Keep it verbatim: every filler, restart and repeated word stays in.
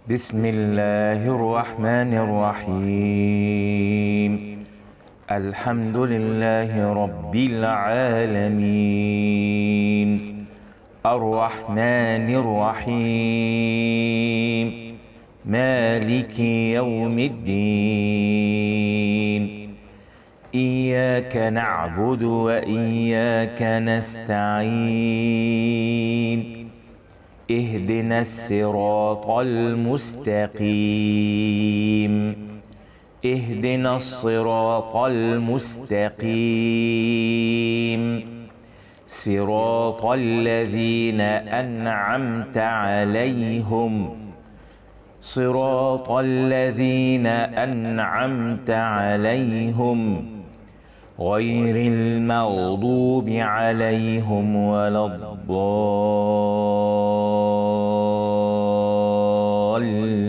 بسم الله الرحمن الرحيم. الحمد لله رب العالمين، الرحمن الرحيم، مالك يوم الدين. إياك نعبد وإياك نستعين. اهدنا الصراط المستقيم، اهدنا الصراط المستقيم، صراط الذين أنعمت عليهم، صراط الذين أنعمت عليهم غير المغضوب عليهم ولا الضالين.